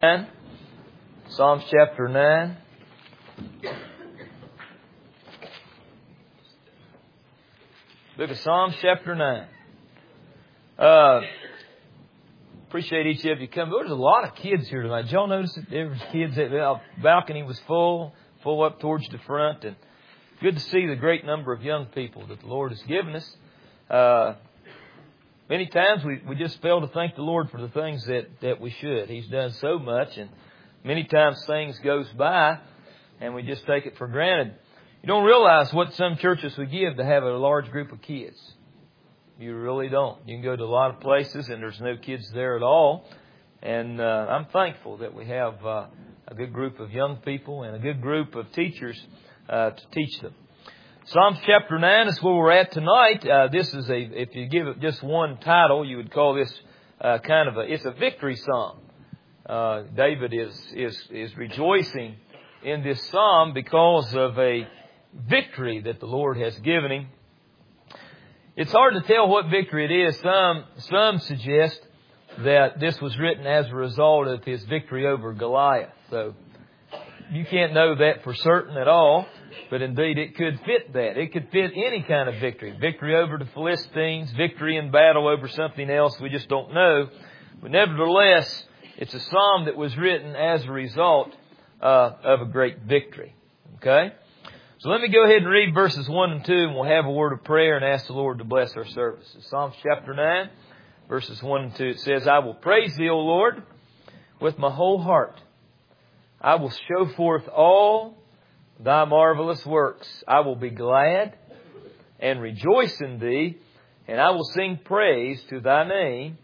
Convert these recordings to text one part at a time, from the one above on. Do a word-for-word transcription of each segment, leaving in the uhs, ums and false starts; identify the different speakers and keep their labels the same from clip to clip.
Speaker 1: nine. Psalms chapter nine. Book of Psalms chapter nine. Uh, appreciate each of you coming. There was a lot of kids here tonight. Did y'all notice that there was kids? The balcony was full, full up towards the front. And good to see the great number of young people that the Lord has given us. Uh, many times we, we just fail to thank the Lord for the things that, that we should. He's done so much, and many times things goes by and we just take it for granted. You don't realize what some churches would give to have a large group of kids. You really don't. You can go to a lot of places and there's no kids there at all. And uh, I'm thankful that we have uh, a good group of young people and a good group of teachers uh, to teach them. Psalms chapter nine is where we're at tonight. Uh, this is a, if you give it just one title, you would call this uh, kind of a, it's a victory psalm. Uh, David is, is, is rejoicing in this psalm because of a victory that the Lord has given him. It's hard to tell what victory it is. Some, some suggest that this was written as a result of his victory over Goliath. So you can't know that for certain at all, but indeed it could fit that. It could fit any kind of victory. Victory over the Philistines, victory in battle over something else, we just don't know. But nevertheless, it's a psalm that was written as a result uh, of a great victory. Okay? So let me go ahead and read verses one and two, and we'll have a word of prayer and ask the Lord to bless our services. Psalms chapter nine, verses one and two. It says, I will praise Thee, O Lord, with my whole heart. I will show forth all Thy marvelous works. I will be glad and rejoice in Thee, and I will sing praise to Thy name,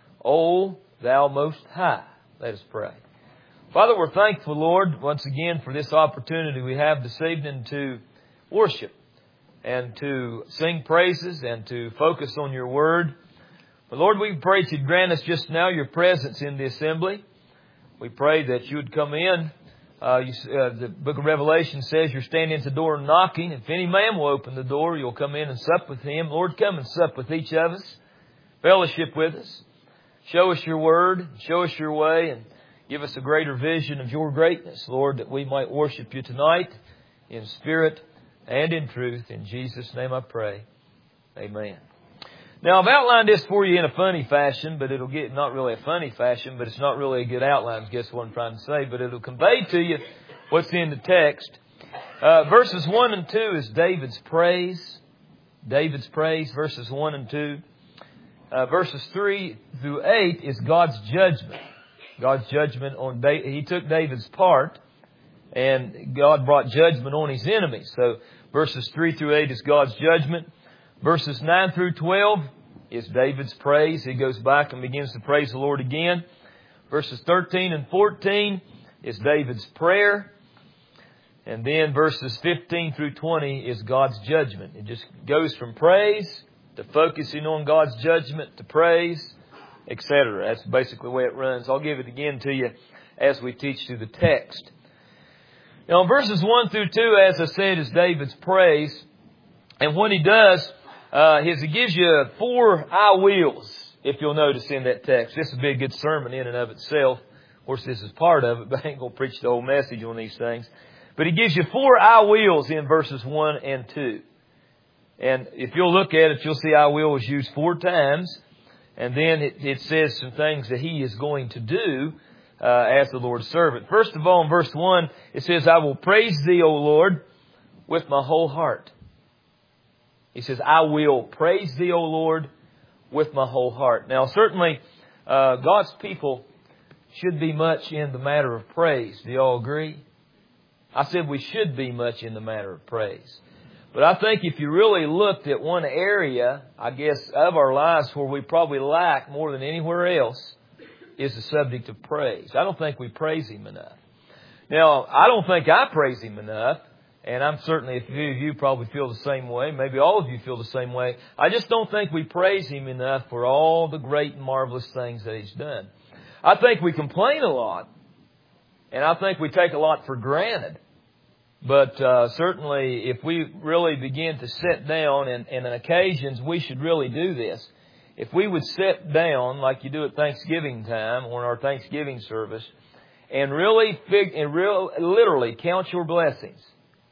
Speaker 1: O Thou Most High. Let us pray. Father, we're thankful, Lord, once again for this opportunity we have this evening to worship and to sing praises and to focus on Your Word. But Lord, we pray that You'd grant us just now Your presence in the assembly. We pray that You would come in. Uh, you, uh, the book of Revelation says You're standing at the door and knocking. If any man will open the door, You'll come in and sup with him. Lord, come and sup with each of us. Fellowship with us. Show us Your Word. Show us Your way. And give us a greater vision of Your greatness, Lord, that we might worship You tonight in spirit and in truth. In Jesus' name I pray. Amen. Now, I've outlined this for you in a funny fashion, but it'll get, not really a funny fashion, but it's not really a good outline, I guess what I'm trying to say, but it'll convey to you what's in the text. Uh, verses one and two is David's praise. David's praise, verses one and two. Uh, verses three through eight is God's judgment. God's judgment on David. He took David's part, and God brought judgment on his enemies. So verses three through eight is God's judgment. Verses nine through twelve is David's praise. He goes back and begins to praise the Lord again. Verses thirteen and fourteen is David's prayer. And then verses fifteen through twenty is God's judgment. It just goes from praise to focusing on God's judgment to praise, et cetera. That's basically the way it runs. I'll give it again to you as we teach through the text. Now, in verses one through two, as I said, is David's praise. And what he does uh, is he gives you four I wills, if you'll notice in that text. This would be a good sermon in and of itself. Of course, this is part of it, but I ain't going to preach the whole message on these things. But he gives you four I wills in verses one and two. And if you'll look at it, you'll see I will was used four times. And then it, it says some things that he is going to do uh, as the Lord's servant. First of all, in verse one, it says, I will praise Thee, O Lord, with my whole heart. He says, I will praise Thee, O Lord, with my whole heart. Now, certainly, uh, God's people should be much in the matter of praise. Do you all agree? I said we should be much in the matter of praise. But I think if you really looked at one area, I guess, of our lives where we probably lack more than anywhere else, is the subject of praise. I don't think we praise Him enough. Now, I don't think I praise Him enough, and I'm certainly, a few of you probably feel the same way. Maybe all of you feel the same way. I just don't think we praise Him enough for all the great and marvelous things that He's done. I think we complain a lot, and I think we take a lot for granted. But uh, certainly, if we really begin to sit down, and, and on occasions we should really do this, if we would sit down like you do at Thanksgiving time or in our Thanksgiving service, and really fig- and real literally count your blessings,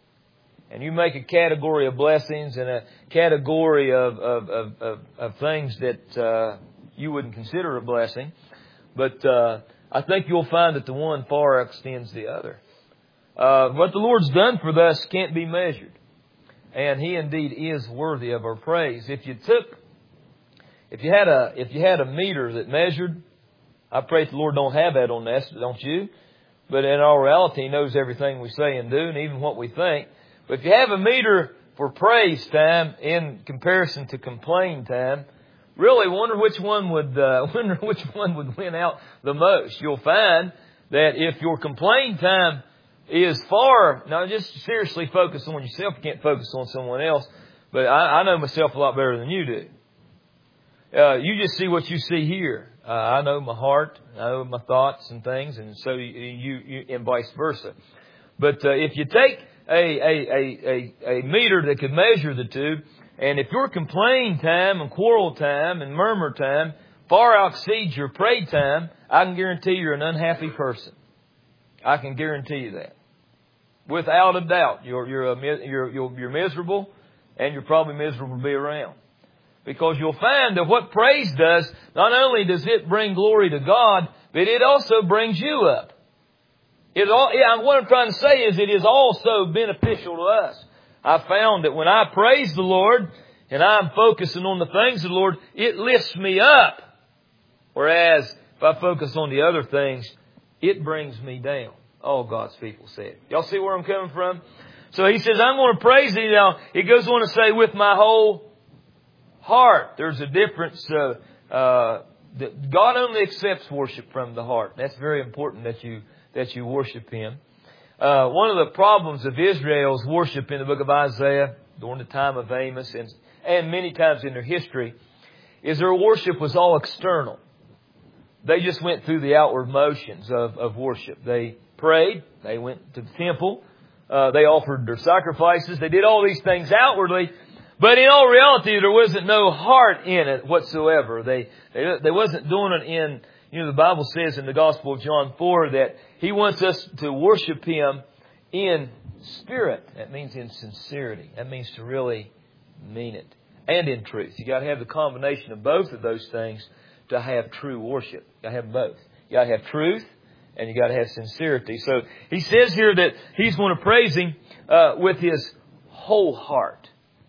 Speaker 1: and you make a category of blessings and a category of of of, of, of things that uh, you wouldn't consider a blessing, but uh, I think you'll find that the one far extends the other. Uh, what the Lord's done for us can't be measured, and He indeed is worthy of our praise. If you took, if you had a if you had a meter that measured, I pray that the Lord don't have that on this, don't you? But in all reality, He knows everything we say and do, and even what we think. But if you have a meter for praise time in comparison to complain time, really wonder which one would uh, wonder which one would win out the most. You'll find that if your complain time is far, now just seriously focus on yourself. You can't focus on someone else. But I, I know myself a lot better than you do. Uh, you just see what you see here. Uh, I know my heart, I know my thoughts and things, and so you, you, you and vice versa. But uh, if you take a, a, a, a, a meter that could measure the two, and if your complain time and quarrel time and murmur time far exceeds your pray time, I can guarantee you're an unhappy person. I can guarantee you that, without a doubt. You're you're a, you're, you're you're miserable, and you're probably miserable to be around. Because you'll find that what praise does, not only does it bring glory to God, but it also brings you up. It all, yeah, what I'm trying to say is it is also beneficial to us. I found that when I praise the Lord and I'm focusing on the things of the Lord, it lifts me up. Whereas if I focus on the other things, it brings me down. All God's people said. Y'all see where I'm coming from? So He says, I'm going to praise Thee now. He goes on to say, with my whole heart. There's a difference. Uh, uh, that God only accepts worship from the heart. That's very important that you that you worship Him. Uh, one of the problems of Israel's worship in the book of Isaiah during the time of Amos and, and many times in their history is their worship was all external. They just went through the outward motions of, of worship. They prayed. They went to the temple. Uh, they offered their sacrifices. They did all these things outwardly. But in all reality, there wasn't no heart in it whatsoever. They, they, they wasn't doing it in, you know, the Bible says in the Gospel of John four that He wants us to worship Him in spirit. That means in sincerity. That means to really mean it. And in truth. You got to have the combination of both of those things to have true worship. You got to have both. You got to have truth and you got to have sincerity. So He says here that He's going to praise Him uh, with His whole heart.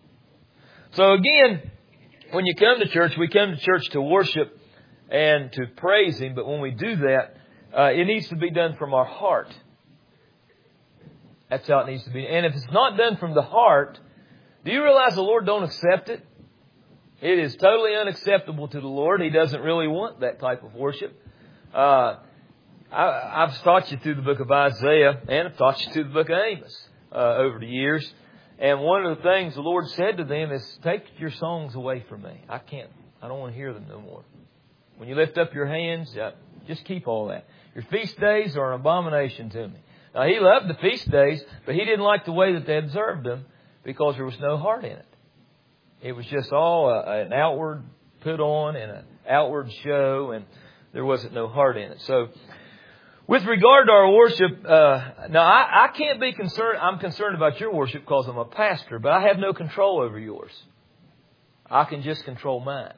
Speaker 1: So again, when you come to church, we come to church to worship and to praise Him. But when we do that, uh, it needs to be done from our heart. That's how it needs to be. And if it's not done from the heart, do you realize the Lord don't accept it? It is totally unacceptable to the Lord. He doesn't really want that type of worship. Uh, I, I've taught you through the book of Isaiah and I've taught you through the book of Amos uh, over the years. And one of the things the Lord said to them is, take your songs away from me. I can't, I don't want to hear them no more. When you lift up your hands, uh, just keep all that. Your feast days are an abomination to me. Now, He loved the feast days, but He didn't like the way that they observed them because there was no heart in it. It was just all a, an outward put on and an outward show, and there wasn't no heart in it. So, with regard to our worship, uh, now I, I can't be concerned. I'm concerned about your worship because I'm a pastor, but I have no control over yours. I can just control mine.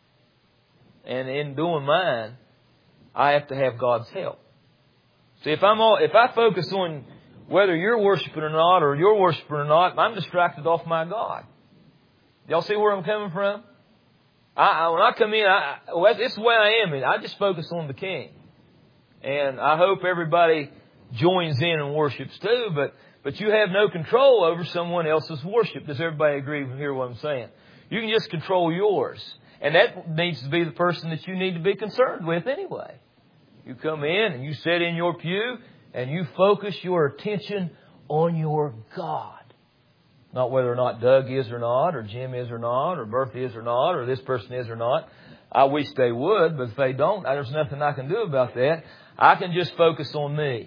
Speaker 1: And in doing mine, I have to have God's help. See, if I'm all, if I focus on whether you're worshiping or not, or you're worshiping or not, I'm distracted off my God. Y'all see where I'm coming from? I, I when I come in, I, well, this is the way I am. I just focus on the King. And I hope everybody joins in and worships too, but, but you have no control over someone else's worship. Does everybody agree and hear what I'm saying? You can just control yours. And that needs to be the person that you need to be concerned with anyway. You come in and you sit in your pew and you focus your attention on your God. Not whether or not Doug is or not, or Jim is or not, or Bertha is or not, or this person is or not. I wish they would, but if they don't, there's nothing I can do about that. I can just focus on me.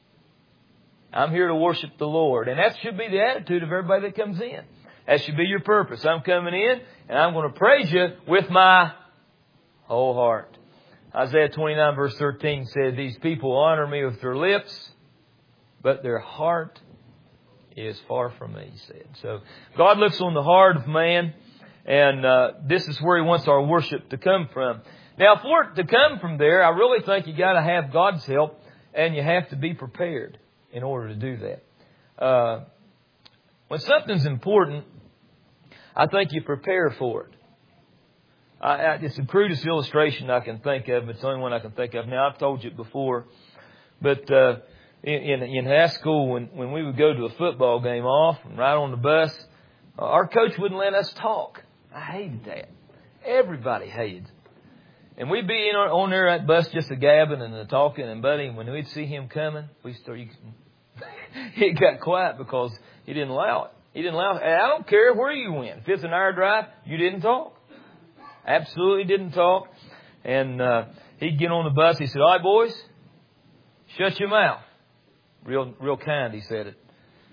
Speaker 1: I'm here to worship the Lord. And that should be the attitude of everybody that comes in. That should be your purpose. I'm coming in and I'm going to praise you with my whole heart. Isaiah twenty-nine verse thirteen said, these people honor me with their lips, but their heart is far from me, he said. So God looks on the heart of man, and uh, this is where He wants our worship to come from. Now, for it to come from there, I really think you got to have God's help, and you have to be prepared in order to do that. Uh, when something's important, I think you prepare for it. I, I, it's the crudest illustration I can think of. It's the only one I can think of. Now, I've told you it before, but uh, in, in, in high school, when, when we would go to a football game off and ride on the bus, uh, our coach wouldn't let us talk. I hated that. Everybody hated it. And we'd be in our, on there at bus just a gabbing and a talking, and buddy, when we'd see him coming, we started. He got quiet because he didn't allow it. He didn't allow it. I don't care where you went. If it's an hour drive, you didn't talk. Absolutely didn't talk. And uh, he'd get on the bus. He said, "All right, boys, shut your mouth." Real, real kind. He said it.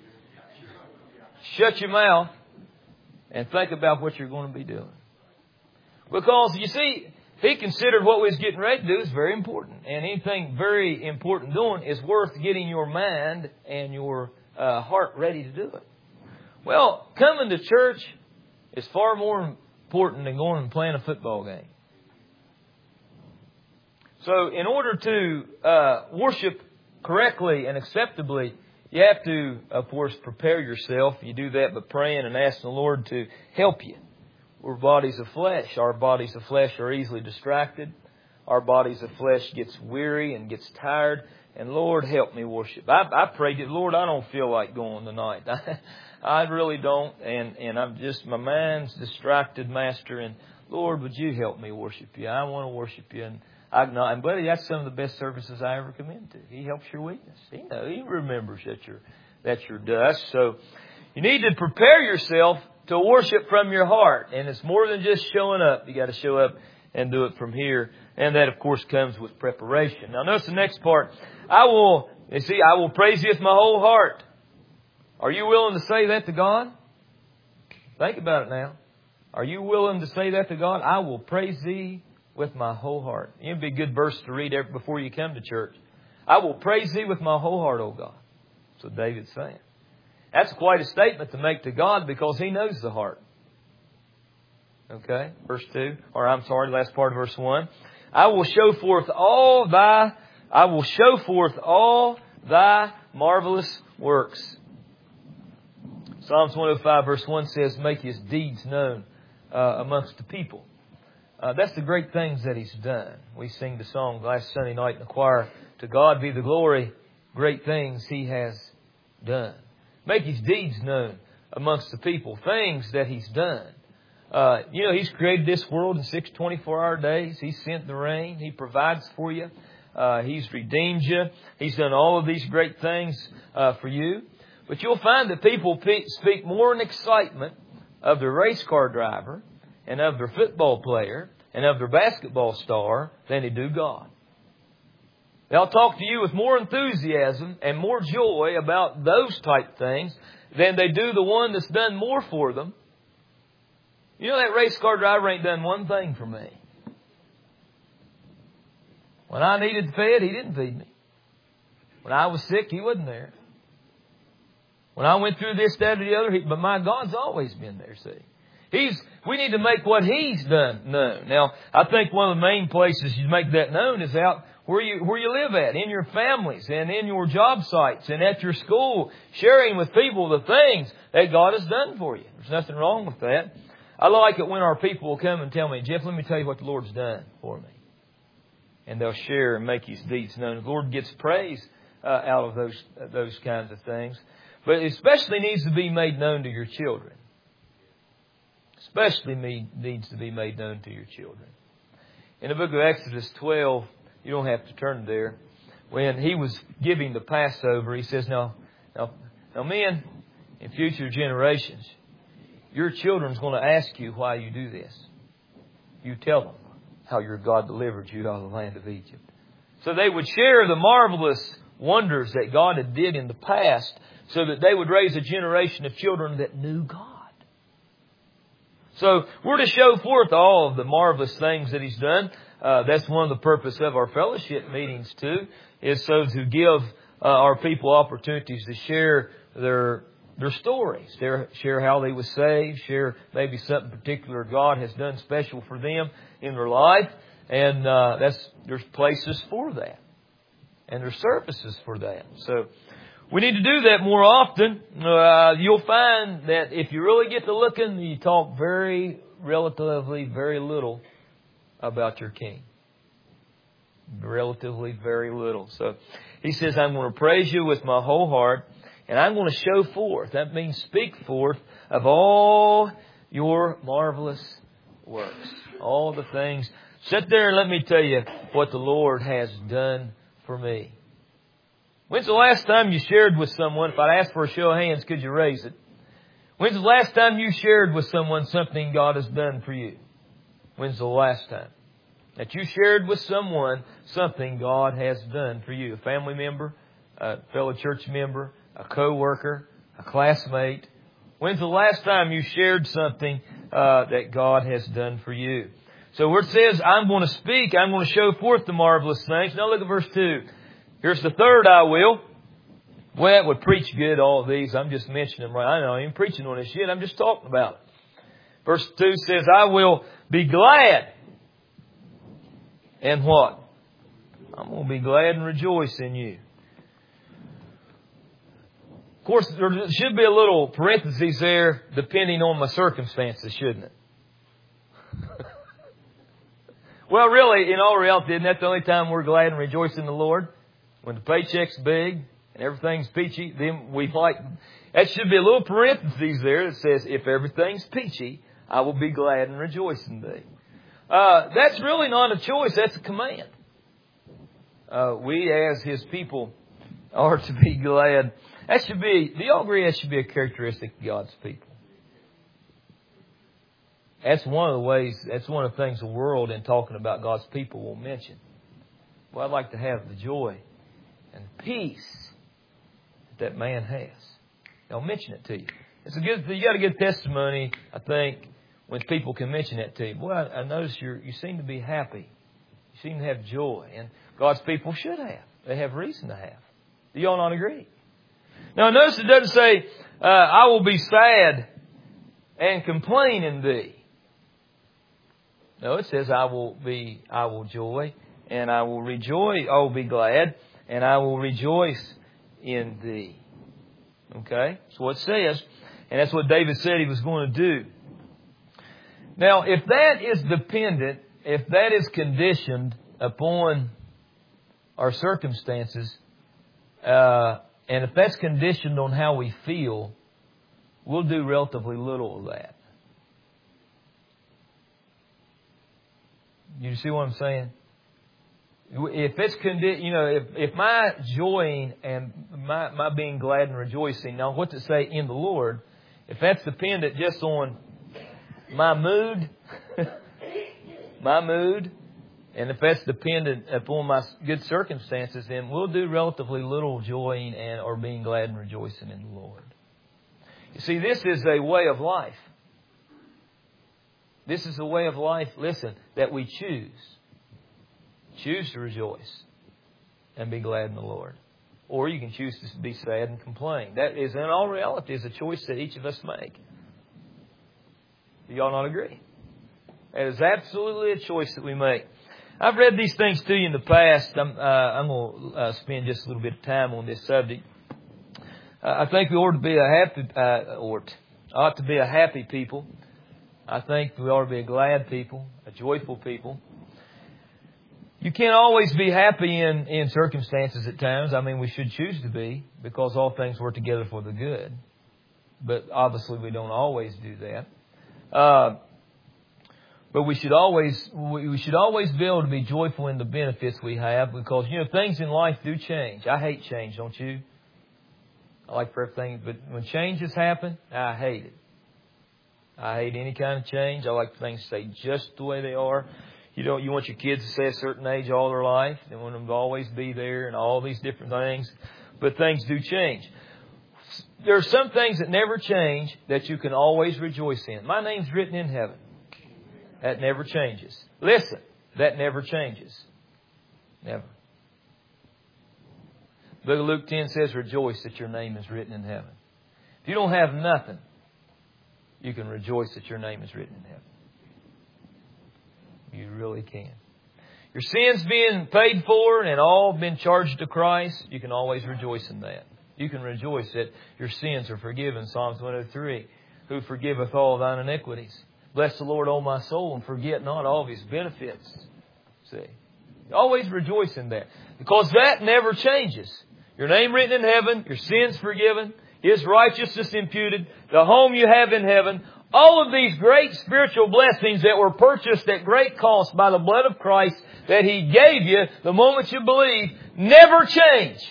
Speaker 1: Shut your mouth and think about what you're going to be doing. Because you see, he considered what we was getting ready to do is very important. And anything very important doing is worth getting your mind and your uh, heart ready to do it. Well, coming to church is far more important than going and playing a football game. So in order to uh, worship correctly and acceptably, you have to, of course, prepare yourself. You do that by praying and asking the Lord to help you. We're bodies of flesh. Our bodies of flesh are easily distracted. Our bodies of flesh gets weary and gets tired. And Lord, help me worship. I, I prayed that, Lord, I don't feel like going tonight. I, I really don't. And, and I'm just, my mind's distracted, Master. And Lord, would you help me worship you? I want to worship you. And I acknowledge, and buddy, that's some of the best services I ever come into. He helps your weakness. He knows, He remembers that you're, that you're dust. So you need to prepare yourself to worship from your heart. And it's more than just showing up. You got to show up and do it from here. And that, of course, comes with preparation. Now, notice the next part. I will, you see, I will praise you with my whole heart. Are you willing to say that to God? Think about it now. Are you willing to say that to God? I will praise thee with my whole heart. It'd be a good verse to read before you come to church. I will praise thee with my whole heart, O God. That's what David's saying. That's quite a statement to make to God because He knows the heart. Okay, verse two, or I'm sorry, last part of verse one. I will show forth all thy, I will show forth all thy marvelous works. Psalms one oh five verse one says, make His deeds known uh, amongst the people. Uh, that's the great things that He's done. We sing the song last Sunday night in the choir, to God be the glory, great things He has done. Make His deeds known amongst the people, things that He's done. Uh, you know, He's created this world in six twenty-four hour days. He sent the rain. He provides for you. Uh, he's redeemed you. He's done all of these great things uh, for you. But you'll find that people pe- speak more in excitement of their race car driver and of their football player and of their basketball star than they do God. They'll talk to you with more enthusiasm and more joy about those type things than they do the one that's done more for them. You know, that race car driver ain't done one thing for me. When I needed fed, he didn't feed me. When I was sick, he wasn't there. When I went through this, that, or the other, he, but my God's always been there, see. He's, we need to make what He's done known. Now, I think one of the main places you make that known is out where you, where you live at, in your families and in your job sites and at your school, sharing with people the things that God has done for you. There's nothing wrong with that. I like it when our people will come and tell me, Jeff, let me tell you what the Lord's done for me. And they'll share and make His deeds known. The Lord gets praise uh, out of those uh, those kinds of things. But it especially needs to be made known to your children. Especially me, needs to be made known to your children. In the book of Exodus twelve, you don't have to turn there. When He was giving the Passover, He says, now, now, now men, in future generations, your children's going to ask you why you do this. You tell them how your God delivered you out of the land of Egypt. So they would share the marvelous wonders that God had did in the past so that they would raise a generation of children that knew God. So we're to show forth all of the marvelous things that He's done. Uh, that's one of the purpose of our fellowship meetings too, is so to give uh, our people opportunities to share their their stories, share, share how they were saved, share maybe something particular God has done special for them in their life, and uh, that's there's places for that, and there's services for that. So we need to do that more often. Uh, you'll find that if you really get to looking, you talk very relatively very little about your King. Relatively very little. So he says, I'm going to praise you with my whole heart, and I'm going to show forth. That means speak forth of all your marvelous works. All the things. Sit there and let me tell you what the Lord has done for me. When's the last time you shared with someone? If I'd ask for a show of hands, could you raise it? When's the last time you shared with someone something God has done for you? When's the last time that you shared with someone something God has done for you? A family member, a fellow church member, a co-worker, a classmate. When's the last time you shared something uh, that God has done for you? So where it says, I'm going to speak, I'm going to show forth the marvelous things. Now look at verse two. Here's the third I will. Well, it would preach good, all of these. I'm just mentioning them right. I know I ain't preaching on this yet. I'm just talking about it. Verse two says, I will be glad. And what? I'm going to be glad and rejoice in you. Of course, there should be a little parenthesis there, depending on my circumstances, shouldn't it? Well, really, in all reality, isn't that the only time we're glad and rejoice in the Lord? When the paycheck's big and everything's peachy, then we like... That should be a little parenthesis there that says, if everything's peachy, I will be glad and rejoice in thee. Uh, that's really not a choice, that's a command. Uh, we as His people are to be glad. That should be, do y'all agree that should be a characteristic of God's people? That's one of the ways, that's one of the things the world in talking about God's people will mention. Well, I'd like to have the joy and peace that, that man has. They'll mention it to you. It's a good, you got a good testimony, I think, when people can mention that to you. Boy, I, I notice you you seem to be happy. You seem to have joy. And God's people should have. They have reason to have. Do y'all not agree? Now, notice it doesn't say, uh, I will be sad and complain in thee. No, it says, I will be, I will joy and I will rejoice. I will be glad and I will rejoice in thee. Okay? That's what it says. And that's what David said he was going to do. Now, if that is dependent, if that is conditioned upon our circumstances, uh, and if that's conditioned on how we feel, we'll do relatively little of that. You see what I'm saying? If it's condi- you know, if, if my joying and my, my being glad and rejoicing, now what's it say in the Lord? If that's dependent just on my mood, my mood, and if that's dependent upon my good circumstances, then we'll do relatively little joying and or being glad and rejoicing in the Lord. You see, this is a way of life. This is a way of life, listen, that we choose. Choose to rejoice and be glad in the Lord. Or you can choose to be sad and complain. That is, in all reality, is a choice that each of us make. Do y'all not agree? That is absolutely a choice that we make. I've read these things to you in the past. I'm, uh, I'm going to uh, spend just a little bit of time on this subject. Uh, I think we ought to be a happy, uh, or ought to be a happy people. I think we ought to be a glad people, a joyful people. You can't always be happy in, in circumstances at times. I mean, we should choose to be, because all things work together for the good. But obviously we don't always do that. Uh, but we should always, we should always be able to be joyful in the benefits we have, because, you know, things in life do change. I hate change, don't you? I like for everything, but when changes happen, I hate it. I hate any kind of change. I like things to stay just the way they are. You don't, you want your kids to stay a certain age all their life. They want them to always be there and all these different things. But things do change. There are some things that never change that you can always rejoice in. My name's written in heaven. That never changes. Listen, That never changes. Never. The book of Luke ten says, rejoice that your name is written in heaven. If you don't have nothing, you can rejoice that your name is written in heaven. You really can. Your sins being paid for and all been charged to Christ, you can always rejoice in that. You can rejoice that your sins are forgiven. Psalms one oh three, who forgiveth all thine iniquities. Bless the Lord, O my soul, and forget not all of His benefits. See, always rejoice in that. Because that never changes. Your name written in heaven, your sins forgiven, His righteousness imputed, the home you have in heaven, all of these great spiritual blessings that were purchased at great cost by the blood of Christ that He gave you the moment you believe, never change.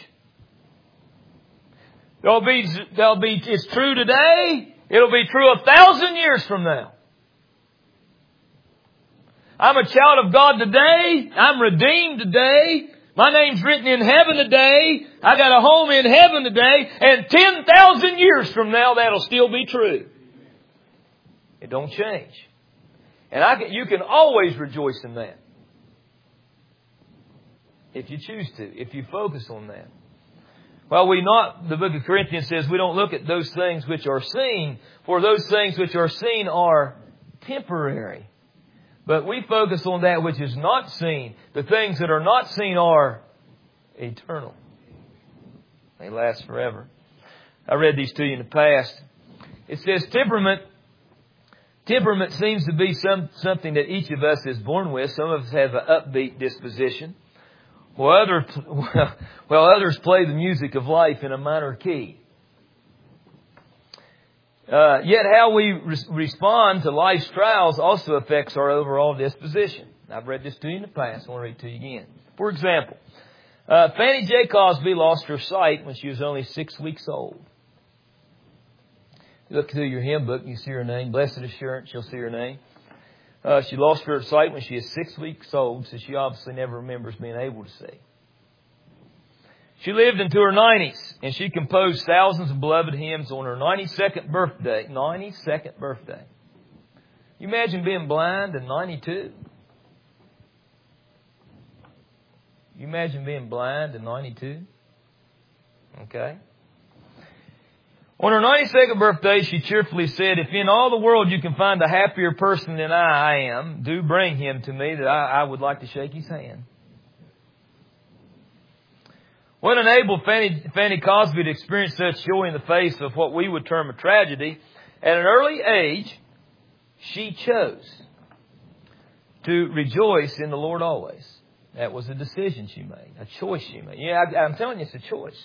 Speaker 1: There'll be, there'll be, it's true today. It'll be true a thousand years from now. I'm a child of God today. I'm redeemed today. My name's written in heaven today. I got a home in heaven today. And ten thousand years from now, that'll still be true. It don't change. And I can, you can always rejoice in that. If you choose to. If you focus on that. Well, we not, the book of Corinthians says, we don't look at those things which are seen. For those things which are seen are temporary. But we focus on that which is not seen. The things that are not seen are eternal. They last forever. I read these to you in the past. It says temperament. Temperament seems to be some something that each of us is born with. Some of us have an upbeat disposition. While others, well, others play the music of life in a minor key. Uh, yet how we re- respond to life's trials also affects our overall disposition. I've read this to you in the past. I want to read it to you again. For example, uh, Fanny J. Cosby lost her sight when she was only six weeks old. You look through your hymn book, you see her name. Blessed Assurance, you'll see her name. Uh, she lost her sight when she is six weeks old, so she obviously never remembers being able to see. She lived into her nineties, and she composed thousands of beloved hymns on her ninety-second birthday. ninety-second birthday. You imagine being blind at ninety-two? You imagine being blind at ninety-two? Okay. On her ninety-second birthday, she cheerfully said, if in all the world you can find a happier person than I, I am, do bring him to me that I, I would like to shake his hand. What enabled Fanny, Fanny Cosby to experience such joy in the face of what we would term a tragedy? At an early age, she chose to rejoice in the Lord always. That was a decision she made, a choice she made. Yeah, I, I'm telling you, it's a choice.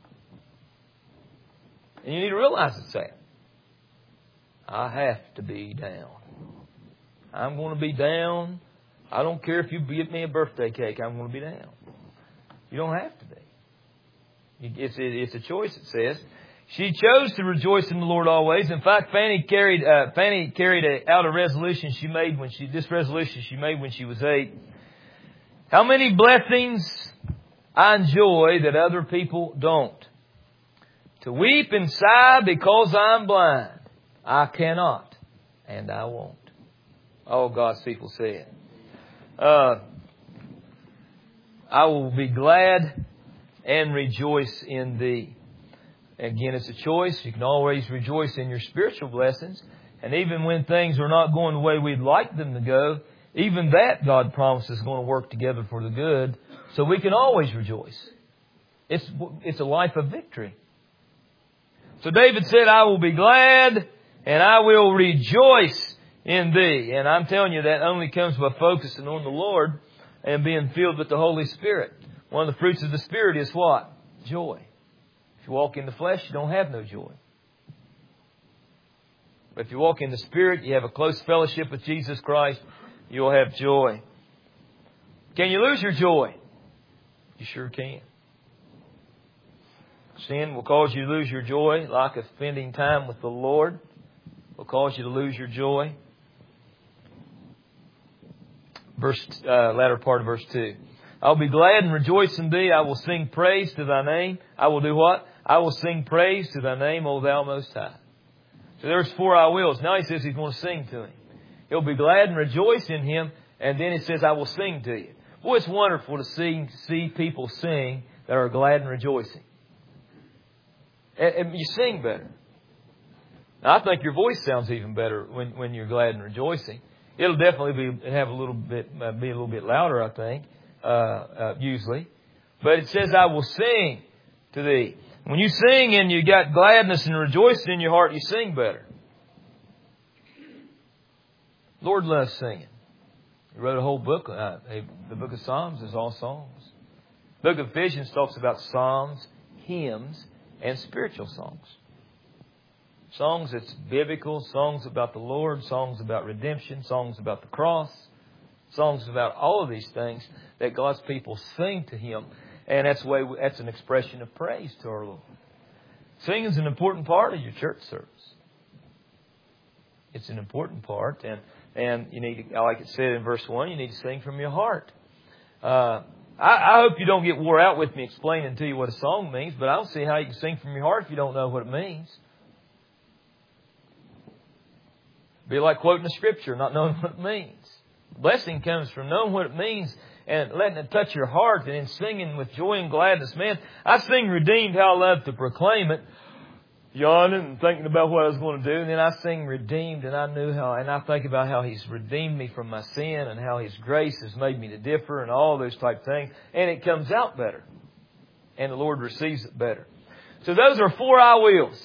Speaker 1: And you need to realize it's that. I have to be down. I'm going to be down. I don't care if you give me a birthday cake. I'm going to be down. You don't have to be. It's, it's a choice, it says. She chose to rejoice in the Lord always. In fact, Fanny carried uh, Fanny carried a, out a resolution she made when she this resolution she made when she was eight. How many blessings I enjoy that other people don't. To weep and sigh because I'm blind. I cannot and I won't. All God's people say it. Uh, I will be glad and rejoice in thee. Again, it's a choice. You can always rejoice in your spiritual blessings. And even when things are not going the way we'd like them to go, even that God promises is going to work together for the good. So we can always rejoice. It's, it's a life of victory. So David said, I will be glad and I will rejoice in thee. And I'm telling you, that only comes by focusing on the Lord and being filled with the Holy Spirit. One of the fruits of the Spirit is what? Joy. If you walk in the flesh, you don't have no joy. But if you walk in the Spirit, you have a close fellowship with Jesus Christ, you'll have joy. Can you lose your joy? You sure can. Sin will cause you to lose your joy, like spending time with the Lord will cause you to lose your joy. Verse, uh, latter part of verse two. I'll be glad and rejoice in thee. I will sing praise to thy name. I will do what? I will sing praise to thy name, O thou most high. So there's four I wills. Now he says he's going to sing to him. He'll be glad and rejoice in him. And then it says, I will sing to you. Boy, it's wonderful to see, see people sing that are glad and rejoicing. And, and you sing better. Now, I think your voice sounds even better when, when you're glad and rejoicing. It'll definitely be have a little bit uh, be a little bit louder, I think, uh, uh, usually. But it says, I will sing to thee. When you sing and you got gladness and rejoicing in your heart, you sing better. Lord loves singing. He wrote a whole book. Uh, the book of Psalms is all songs. The book of Ephesians talks about psalms, hymns, and spiritual songs. Songs that's biblical, songs about the Lord, songs about redemption, songs about the cross, songs about all of these things that God's people sing to Him. And that's the way we, that's an expression of praise to our Lord. Singing is an important part of your church service. It's an important part, and and you need to, like it said in verse one, you need to sing from your heart. Uh, I, I hope you don't get wore out with me explaining to you what a song means, but I don't see how you can sing from your heart if you don't know what it means. Be like quoting a scripture, not knowing what it means. Blessing comes from knowing what it means and letting it touch your heart and then singing with joy and gladness. Man, I sing Redeemed, how I love to proclaim it. Yawning and thinking about what I was going to do. And then I sing Redeemed, and I knew how, and I think about how He's redeemed me from my sin and how His grace has made me to differ and all those type things. And it comes out better. And the Lord receives it better. So those are four I wills.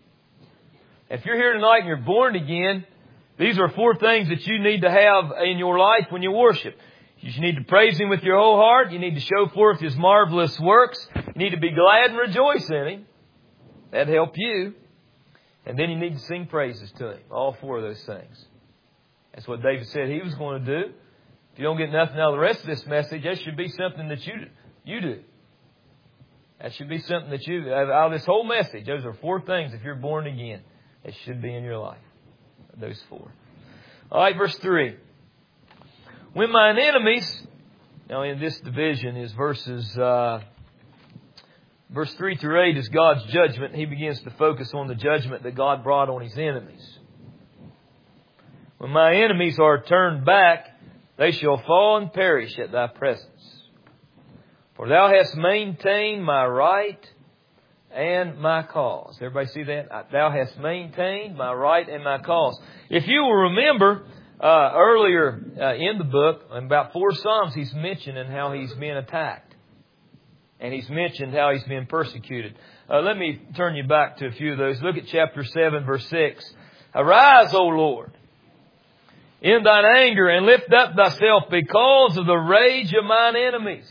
Speaker 1: If you're here tonight and you're born again, these are four things that you need to have in your life when you worship. You need to praise Him with your whole heart. You need to show forth His marvelous works. You need to be glad and rejoice in Him. That'd help you. And then you need to sing praises to Him. All four of those things. That's what David said he was going to do. If you don't get nothing out of the rest of this message, that should be something that you, you do. That should be something that you, out of this whole message, those are four things, if you're born again, that should be in your life. Those four. All right, verse three. When mine enemies, now in this division is verses, uh, verse three through eight is God's judgment. He begins to focus on the judgment that God brought on His enemies. When my enemies are turned back, they shall fall and perish at Thy presence. For Thou hast maintained my right and my cause. Everybody see that? Thou hast maintained my right and my cause. If you will remember, uh, earlier uh, in the book, in about four Psalms, he's mentioning how he's being attacked. And he's mentioned how he's being persecuted. Uh, let me turn you back to a few of those. Look at chapter seven, verse six. Arise, O Lord, in Thine anger, and lift up Thyself because of the rage of mine enemies.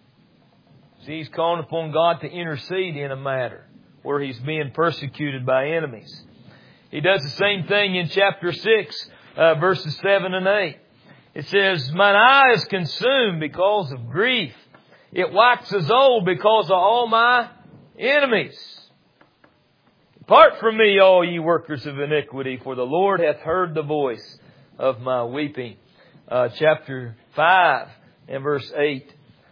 Speaker 1: See, he's calling upon God to intercede in a matter where he's being persecuted by enemies. He does the same thing in chapter six, uh, verses seven and eight. It says, mine eye is consumed because of grief. It waxes old because of all my enemies. Depart from me, all ye workers of iniquity, for the Lord hath heard the voice of my weeping. Uh, chapter five and verse eight.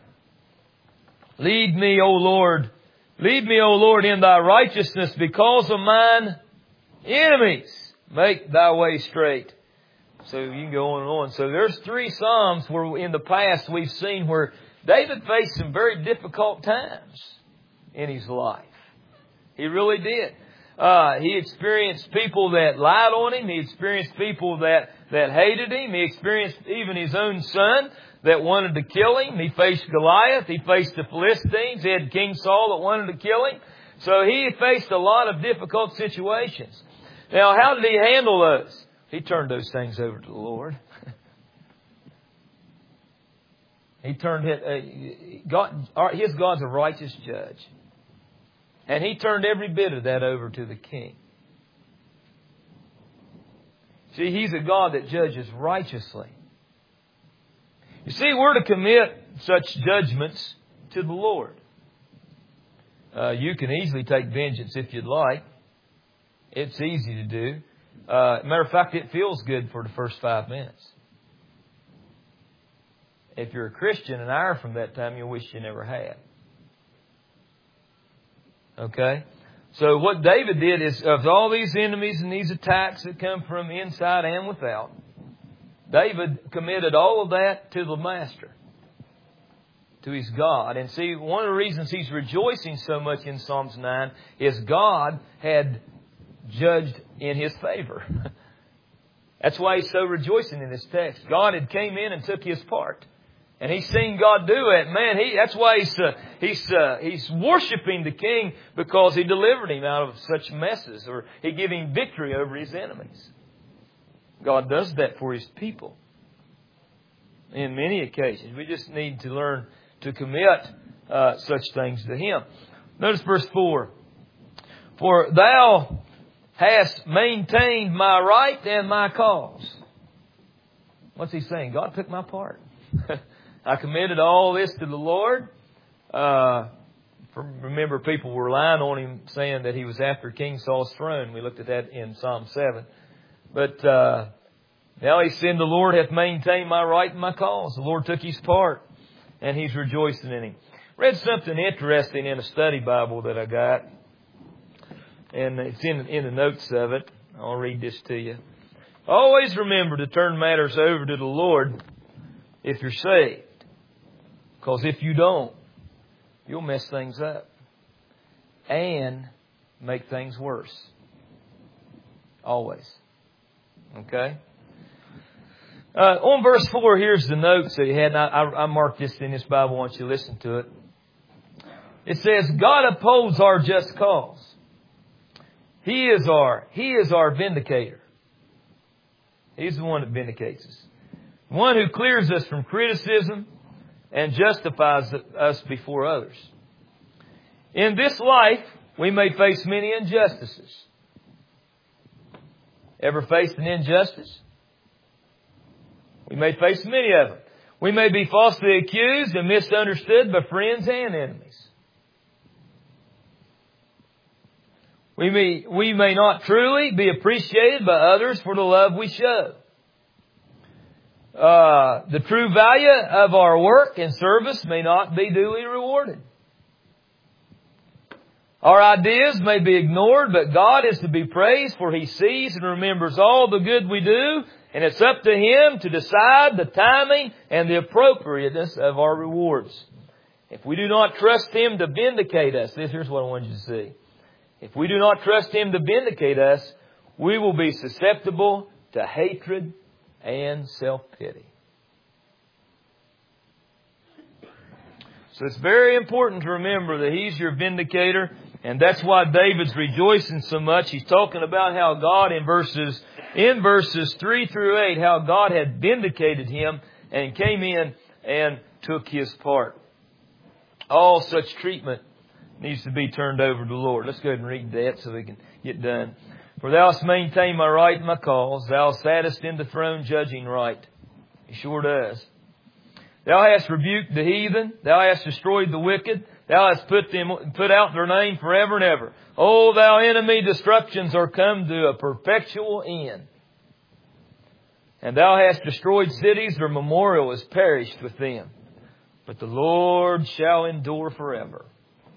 Speaker 1: Lead me, O Lord, lead me, O Lord, in Thy righteousness because of mine enemies. Make Thy way straight. So you can go on and on. So there's three Psalms where in the past we've seen where David faced some very difficult times in his life. He really did. Uh, he experienced people that lied on him. He experienced people that, that hated him. He experienced even his own son that wanted to kill him. He faced Goliath. He faced the Philistines. He had King Saul that wanted to kill him. So he faced a lot of difficult situations. Now, how did he handle those? He turned those things over to the Lord. He turned it, uh, God, his God's a righteous judge. And he turned every bit of that over to the king. See, He's a God that judges righteously. You see, we're to commit such judgments to the Lord. Uh, you can easily take vengeance if you'd like. It's easy to do. Uh, matter of fact, it feels good for the first five minutes. If you're a Christian, an hour from that time, you'll wish you never had. Okay? So what David did is, of all these enemies and these attacks that come from inside and without, David committed all of that to the Master, to his God. And see, one of the reasons he's rejoicing so much in Psalms nine is God had judged in his favor. That's why he's so rejoicing in this text. God had came in and took his part. And he's seen God do it. Man, he, that's why he's, uh, he's, uh, he's worshiping the King, because he delivered him out of such messes, or he gave him victory over his enemies. God does that for his people in many occasions. We just need to learn to commit uh, such things to him. Notice verse four. For thou hast maintained my right and my cause. What's he saying? God took my part. I committed all this to the Lord. Uh, remember, people were relying on him, saying that he was after King Saul's throne. We looked at that in Psalm seven. But uh, now he's saying, the Lord hath maintained my right and my cause. The Lord took his part, and he's rejoicing in him. Read something interesting in a study Bible that I got. And it's in, in the notes of it. I'll read this to you. Always remember to turn matters over to the Lord if you're saved. Because if you don't, you'll mess things up and make things worse. Always. Okay? Uh, on verse four, here's the notes that he had. And I, I, I marked this in this Bible. I want you to listen to it. It says, God upholds our just cause. He is our, He is our vindicator. He's the one that vindicates us. One who clears us from criticism and justifies us before others. In this life, we may face many injustices. Ever faced an injustice? We may face many of them. We may be falsely accused and misunderstood by friends and enemies. We may, we may not truly be appreciated by others for the love we show. Uh, the true value of our work and service may not be duly rewarded. Our ideas may be ignored, but God is to be praised, for He sees and remembers all the good we do, and it's up to Him to decide the timing and the appropriateness of our rewards. If we do not trust Him to vindicate us, this here's what I want you to see. If we do not trust Him to vindicate us, we will be susceptible to hatred and self-pity. So it's very important to remember that He's your vindicator. And that's why David's rejoicing so much. He's talking about how God in verses, in verses three through eight, how God had vindicated him and came in and took his part. All such treatment needs to be turned over to the Lord. Let's go ahead and read that so we can get done. For thou hast maintained my right and my cause. Thou sattest in the throne judging right. He sure does. Thou hast rebuked the heathen. Thou hast destroyed the wicked. Thou hast put them, put out their name forever and ever. O thou enemy, destructions are come to a perpetual end. And thou hast destroyed cities, their memorial is perished with them. But the Lord shall endure forever.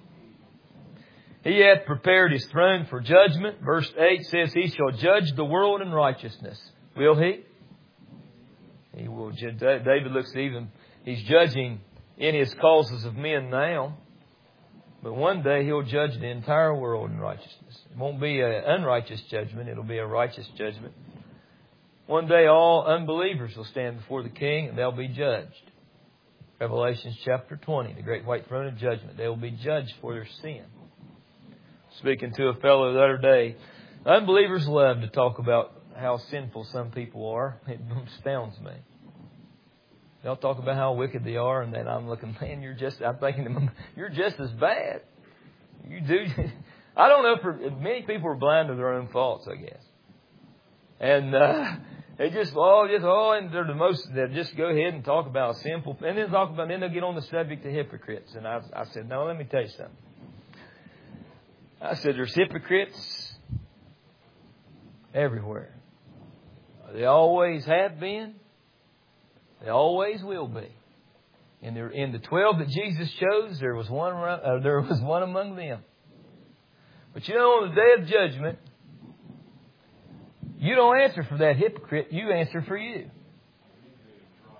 Speaker 1: He hath prepared His throne for judgment. Verse eight says, He shall judge the world in righteousness. Will He? He will. David looks even, he's judging in his causes of men now. But one day He'll judge the entire world in righteousness. It won't be an unrighteous judgment. It'll be a righteous judgment. One day all unbelievers will stand before the King and they'll be judged. Revelation chapter twenty, the great white throne of judgment. They will be judged for their sin. Speaking to a fellow the other day, unbelievers love to talk about how sinful some people are. It astounds me. They'll talk about how wicked they are, and then I'm looking, man, you're just, I'm thinking, you're just as bad. You do. I don't know if many people are blind to their own faults, I guess. And, uh, they just, oh, just, oh, and they're the most, they'll just go ahead and talk about sinful, and then talk about, then they'll get on the subject of hypocrites. And I, I said, no, let me tell you something. I said, there's hypocrites everywhere. They always have been. They always will be. In the, in the twelve that Jesus chose, there was one uh, there was one among them. But you know, on the day of judgment, you don't answer for that hypocrite. You answer for you.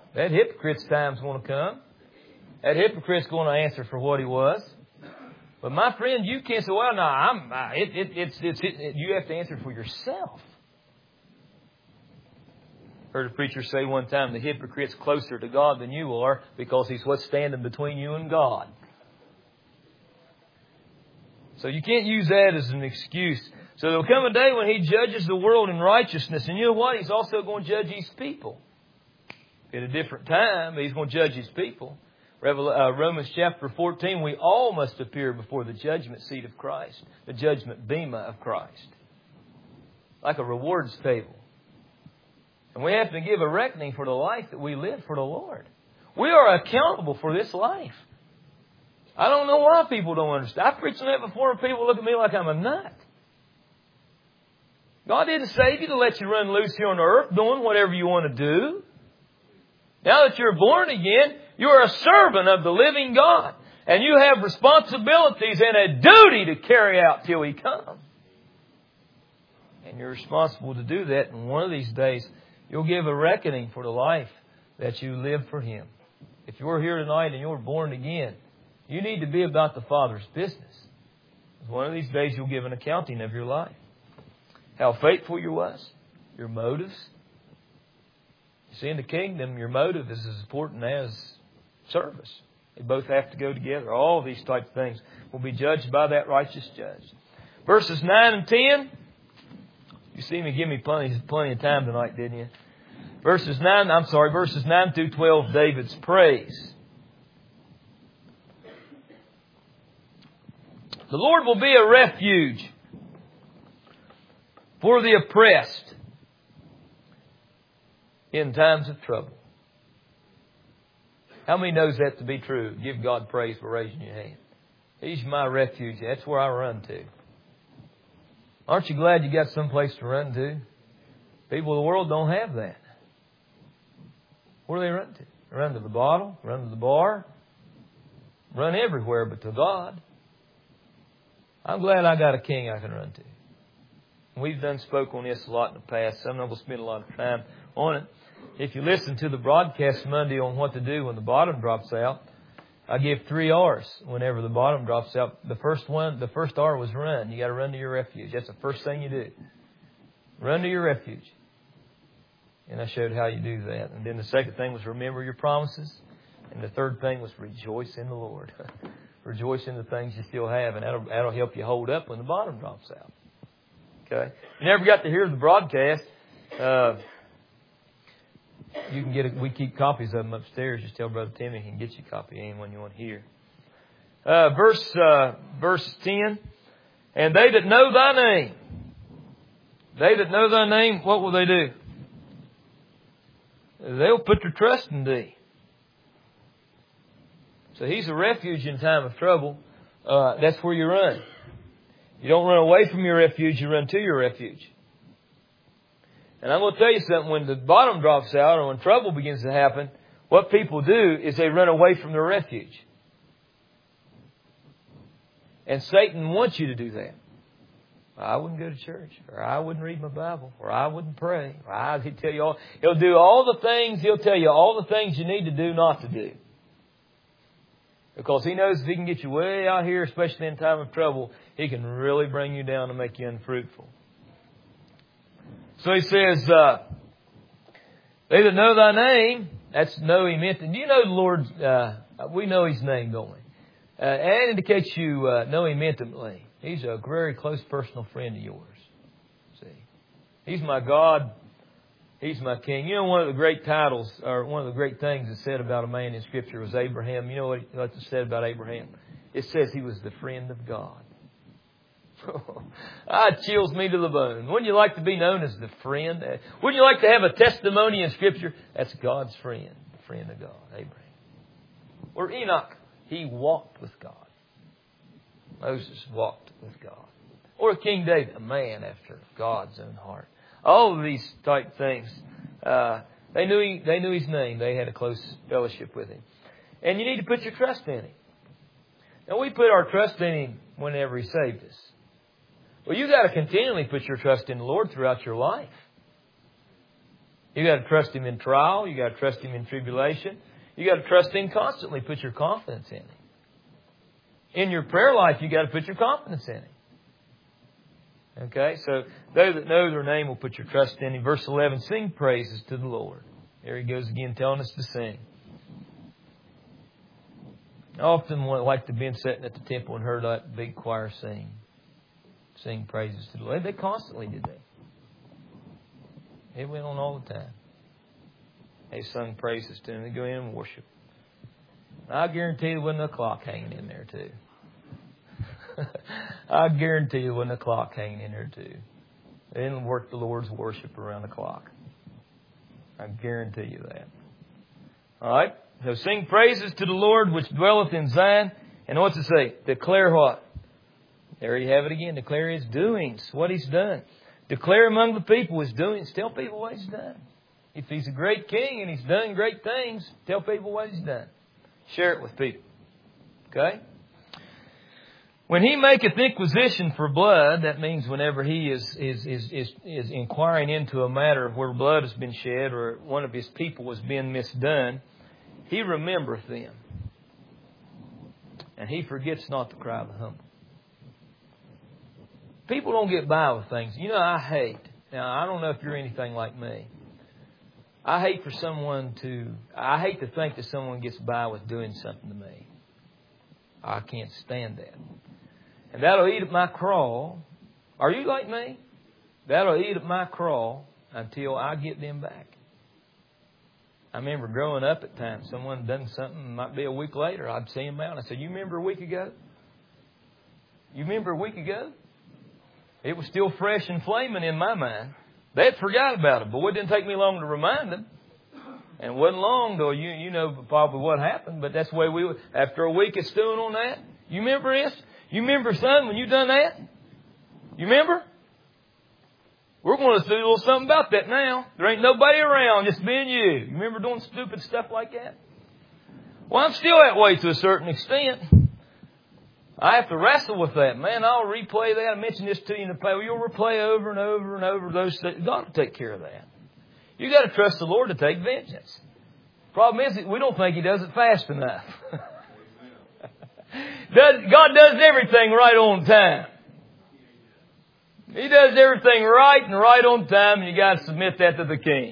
Speaker 1: That hypocrite's time's going to come. That hypocrite's going to answer for what he was. But my friend, you can't say, well, no, I'm, uh, it, it, it's, it's, it, it, you have to answer for yourself. Heard a preacher say one time, the hypocrite's closer to God than you are because he's what's standing between you and God. So you can't use that as an excuse. So there'll come a day when He judges the world in righteousness. And you know what? He's also going to judge His people. At a different time, but He's going to judge His people. Romans chapter fourteen, we all must appear before the judgment seat of Christ. The judgment bema of Christ. Like a rewards table. And we have to give a reckoning for the life that we live for the Lord. We are accountable for this life. I don't know why people don't understand. I preached on that before and people look at me like I'm a nut. God didn't save you to let you run loose here on earth doing whatever you want to do. Now that you're born again, you're a servant of the living God. And you have responsibilities and a duty to carry out till He comes. And you're responsible to do that. And one of these days, you'll give a reckoning for the life that you live for Him. If you're here tonight and you're born again, you need to be about the Father's business. One of these days, you'll give an accounting of your life. How faithful you was, your motives. You see, in the kingdom, your motive is as important as service. They both have to go together. All of these types of things will be judged by that righteous judge. Verses nine and ten. You see me give me plenty, plenty of time tonight, didn't you? Verses nine, I'm sorry, verses nine through twelve, David's praise. The Lord will be a refuge for the oppressed in times of trouble. How many knows that to be true? Give God praise for raising your hand. He's my refuge. That's where I run to. Aren't you glad you got some place to run to? People of the world don't have that. Where do they run to? They run to the bottle, run to the bar, run everywhere but to God. I'm glad I got a king I can run to. We've done spoke on this a lot in the past. Some of us spend a lot of time on it. If you listen to the broadcast Monday on what to do when the bottom drops out, I give three R's whenever the bottom drops out. The first one, the first R was run. You got to run to your refuge. That's the first thing you do. Run to your refuge. And I showed how you do that. And then the second thing was remember your promises. And the third thing was rejoice in the Lord. Rejoice in the things you still have. And that'll, that'll help you hold up when the bottom drops out. Okay. You never got to hear the broadcast. Uh, you can get. A, we keep copies of them upstairs. Just tell Brother Timmy he can get you a copy of anyone you want to hear. Uh, verse uh, verse ten. And they that know Thy name, they that know Thy name, what will they do? They'll put their trust in Thee. So He's a refuge in time of trouble. Uh, that's where you run. You don't run away from your refuge, you run to your refuge. And I'm going to tell you something, when the bottom drops out or when trouble begins to happen, what people do is they run away from their refuge. And Satan wants you to do that. I wouldn't go to church, or I wouldn't read my Bible, or I wouldn't pray, or I, he'll tell you all, he'll do all the things, he'll tell you all the things you need to do not to do. Because he knows if he can get you way out here, especially in time of trouble, he can really bring you down and make you unfruitful. So he says, uh, they that know Thy name, that's know Him intimately. Do you know the Lord, uh, we know His name, don't we? Uh, and it indicates you uh, know Him intimately. He's a very close personal friend of yours. See, He's my God. He's my King. You know, one of the great titles, or one of the great things that's said about a man in Scripture was Abraham. You know what it's said about Abraham? It says he was the friend of God. Ah, it chills me to the bone. Wouldn't you like to be known as the friend? Wouldn't you like to have a testimony in Scripture? That's God's friend, the friend of God, Abraham. Or Enoch, he walked with God. Moses walked with God. Or King David, a man after God's own heart. All of these type things. Uh, they knew he, they knew His name. They had a close fellowship with Him. And you need to put your trust in Him. Now, we put our trust in Him whenever He saved us. Well, you got to continually put your trust in the Lord throughout your life. You got to trust Him in trial. You got to trust Him in tribulation. You got to trust Him constantly. Put your confidence in Him. In your prayer life, you got to put your confidence in Him. Okay, so they that know their name will put your trust in Him. Verse eleven, sing praises to the Lord. There he goes again, telling us to sing. I often like to have been sitting at the temple and heard that big choir sing. Sing praises to the Lord. They constantly did that. It went on all the time. They sung praises to Him. They go in and worship. I guarantee there wasn't a clock hanging in there too. I guarantee there wasn't a clock hanging in there too. They didn't work the Lord's worship around the clock. I guarantee you that. All right. So sing praises to the Lord which dwelleth in Zion. And what's it say? Declare what? There you have it again. Declare His doings, what He's done. Declare among the people His doings. Tell people what He's done. If He's a great king and He's done great things, tell people what He's done. Share it with people. Okay? When He maketh inquisition for blood, that means whenever He is, is, is, is, is inquiring into a matter where blood has been shed or one of His people was being misdone, He remembereth them. And He forgets not the cry of the humble. People don't get by with things. You know, I hate. Now, I don't know if you're anything like me. I hate for someone to, I hate to think that someone gets by with doing something to me. I can't stand that. And that'll eat at my crawl. Are you like me? That'll eat at my crawl until I get them back. I remember growing up at times, someone done something, might be a week later, I'd see them out and I said, you remember a week ago? You remember a week ago? It was still fresh and flaming in my mind. They had forgot about it. Boy, it didn't take me long to remind them. And it wasn't long, though. You you know probably what happened, but that's the way we, after a week of stewing on that. You remember this? You remember, son, when you done that? You remember? We're going to do a little something about that now. There ain't nobody around, just me and you. You remember doing stupid stuff like that? Well, I'm still that way to a certain extent. I have to wrestle with that. Man, I'll replay that. I mentioned this to you in the past. You'll replay over and over and over those things. God will take care of that. You got to trust the Lord to take vengeance. Problem is, we don't think He does it fast enough. God does everything right on time. He does everything right and right on time, and you got to submit that to the King.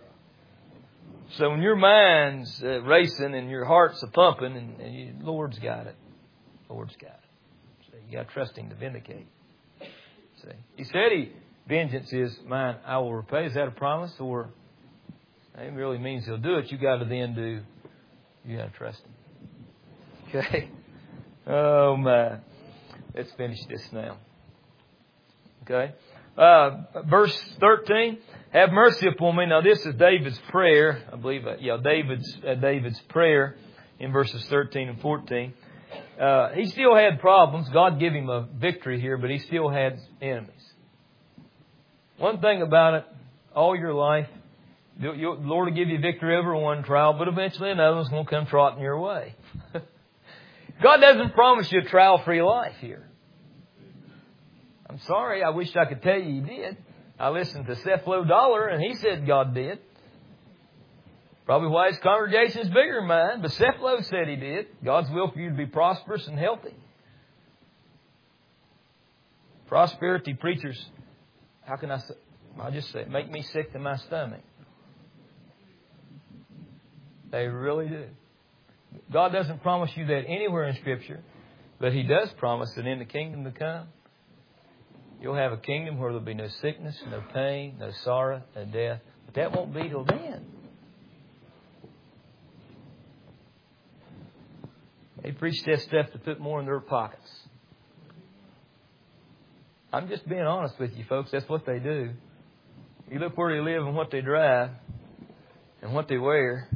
Speaker 1: So when your mind's uh, racing and your heart's a pumping, and, and you, the Lord's got it. Lord's got it. So you got to trust Him to vindicate. See, He said, "He vengeance is mine; I will repay." Is that a promise, or it really means He'll do it? You got to then do. You got to trust Him. Okay. Oh my. Let's finish this now. Okay. Uh, verse thirteen. Have mercy upon me. Now this is David's prayer. I believe. Uh, yeah, David's uh, David's prayer in verses thirteen and fourteen. Uh, he still had problems. God gave him a victory here, but he still had enemies. One thing about it, all your life, the Lord will give you victory over one trial, but eventually another one's going to come trotting your way. God doesn't promise you a trial-free life here. I'm sorry, I wish I could tell you He did. I listened to Cephallo Dollar, and he said God did. Probably why his congregation is bigger than mine, but Cephallo said He did. God's will for you to be prosperous and healthy. Prosperity preachers, how can I say? I'll just say, make me sick to my stomach. They really do. God doesn't promise you that anywhere in Scripture, but He does promise that in the kingdom to come, you'll have a kingdom where there'll be no sickness, no pain, no sorrow, no death. But that won't be till then. They preach that stuff to put more in their pockets. I'm just being honest with you, folks. That's what they do. You look where they live and what they drive and what they wear.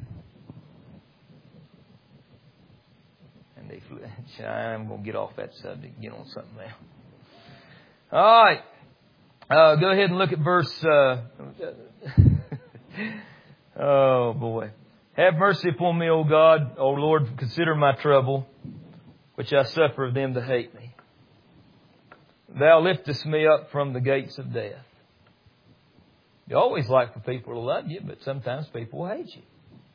Speaker 1: And they, I'm going to get off that subject and get on something now. All right. Uh, go ahead and look at verse... Uh, oh, boy. Have mercy upon me, O God. O Lord, consider my trouble, which I suffer of them that hate me. Thou liftest me up from the gates of death. You always like for people to love you, but sometimes people will hate you.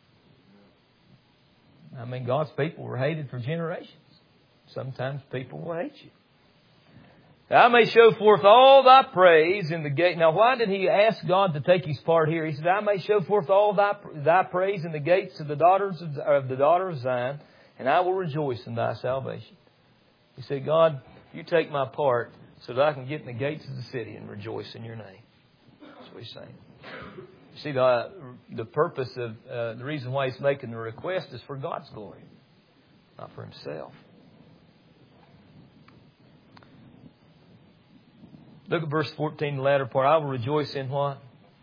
Speaker 1: I mean, God's people were hated for generations. Sometimes people will hate you. I may show forth all thy praise in the gate. Now, why did he ask God to take his part here? He said, I may show forth all thy, thy praise in the gates of the daughters of, of the daughter of Zion, and I will rejoice in thy salvation. He said, God, you take my part so that I can get in the gates of the city and rejoice in your name. That's what he's saying. You see, the, the purpose of, uh, the reason why he's making the request is for God's glory, not for himself. Look at verse fourteen, the latter part. I will rejoice in what?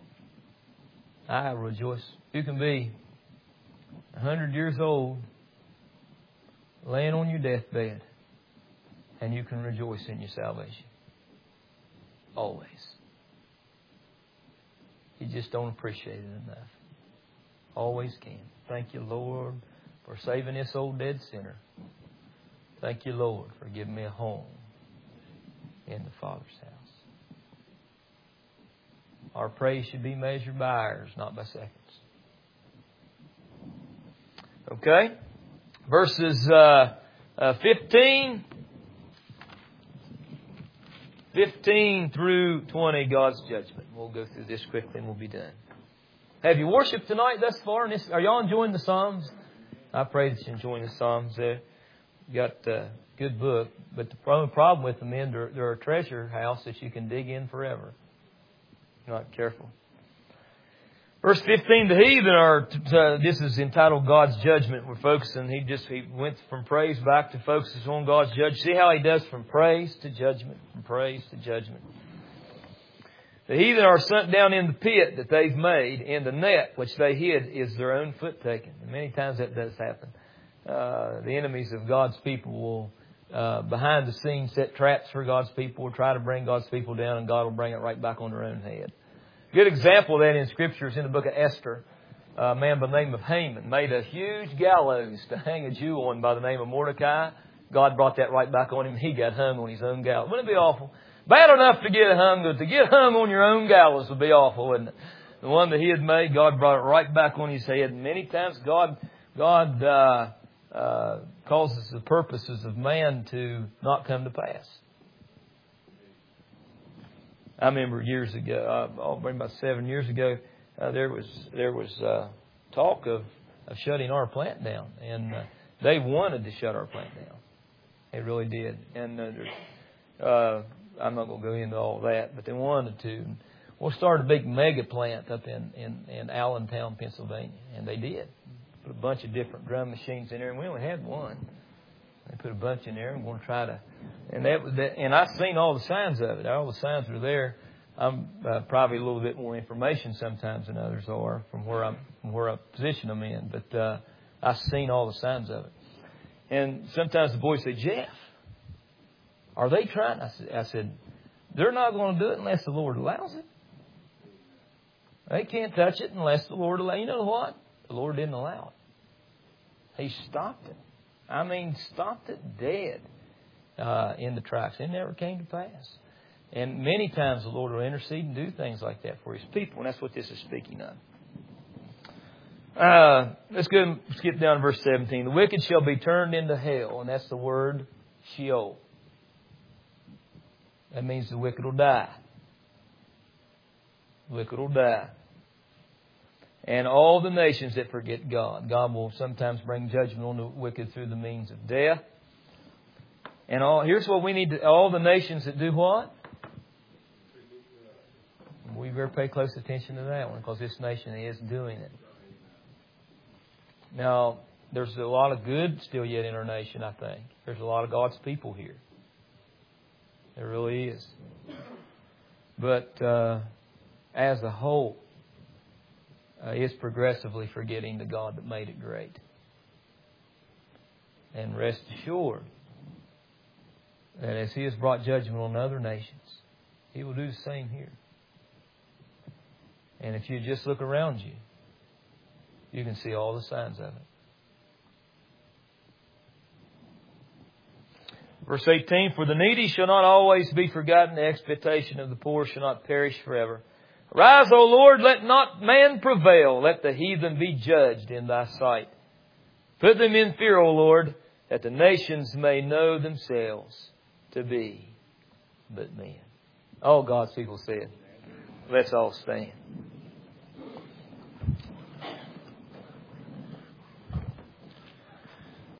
Speaker 1: I will rejoice. You can be a hundred years old, laying on your deathbed, and you can rejoice in your salvation. Always. You just don't appreciate it enough. Always can. Thank you, Lord, for saving this old dead sinner. Thank you, Lord, for giving me a home in the Father's house. Our praise should be measured by hours, not by seconds. Okay? Verses uh, uh, fifteen, fifteen through twenty, God's judgment. We'll go through this quickly and we'll be done. Have you worshiped tonight thus far? This, are y'all enjoying the Psalms? I pray that you're enjoying the Psalms there. You got a good book, but the only problem with them is they're, they're a treasure house that you can dig in forever. You're not careful. Verse fifteen, the heathen are, uh, this is entitled God's judgment. We're focusing, he just he went from praise back to focuses on God's judgment. See how he does from praise to judgment, from praise to judgment. The heathen are sunk down in the pit that they've made, in the net which they hid is their own foot taken. And many times that does happen. Uh, the enemies of God's people will, uh, behind the scenes, set traps for God's people, will try to bring God's people down, and God will bring it right back on their own head. A good example of that in Scripture is in the book of Esther. A man by the name of Haman made a huge gallows to hang a Jew on by the name of Mordecai. God brought that right back on him. He got hung on his own gallows. Wouldn't it be awful? Bad enough to get hung, but to get hung on your own gallows would be awful, wouldn't it? The one that he had made, God brought it right back on his head. And many times God, God, uh, uh, causes the purposes of man to not come to pass. I remember years ago, uh, maybe about seven years ago, uh, there was, there was, uh, talk of, of shutting our plant down. And, uh, they wanted to shut our plant down. They really did. And, uh, uh, I'm not going to go into all that, but they wanted to. We'll start a big mega plant up in, in, in Allentown, Pennsylvania. And they did. Put a bunch of different drum machines in there, and we only had one. They put a bunch in there, and we're going to try to. And that was that, and I've seen all the signs of it. All the signs are there. I'm uh, probably a little bit more information sometimes than others are from where I'm from where I position them in. But uh, I've seen all the signs of it. And sometimes the boys say, Jeff, are they trying? I said, I said, they're not going to do it unless the Lord allows it. They can't touch it unless the Lord allows it. You know what? The Lord didn't allow it. He stopped it. I mean, stopped it dead uh, in the tracks. It never came to pass. And many times the Lord will intercede and do things like that for His people. And that's what this is speaking of. Uh, let's go and skip down to verse seventeen. The wicked shall be turned into hell. And that's the word Sheol. That means the wicked will die. The wicked will die. And all the nations that forget God. God will sometimes bring judgment on the wicked through the means of death. And all here's what we need to, all the nations that do what? We better pay close attention to that one, because this nation is doing it. Now, there's a lot of good still yet in our nation, I think. There's a lot of God's people here. There really is. But uh, as a whole, uh, it's progressively forgetting the God that made it great. And rest assured that as He has brought judgment on other nations, He will do the same here. And if you just look around you, you can see all the signs of it. Verse eighteen, for the needy shall not always be forgotten, the expectation of the poor shall not perish forever. Arise, O Lord, let not man prevail. Let the heathen be judged in Thy sight. Put them in fear, O Lord, that the nations may know themselves to be but men. All God's people said. Let's all stand.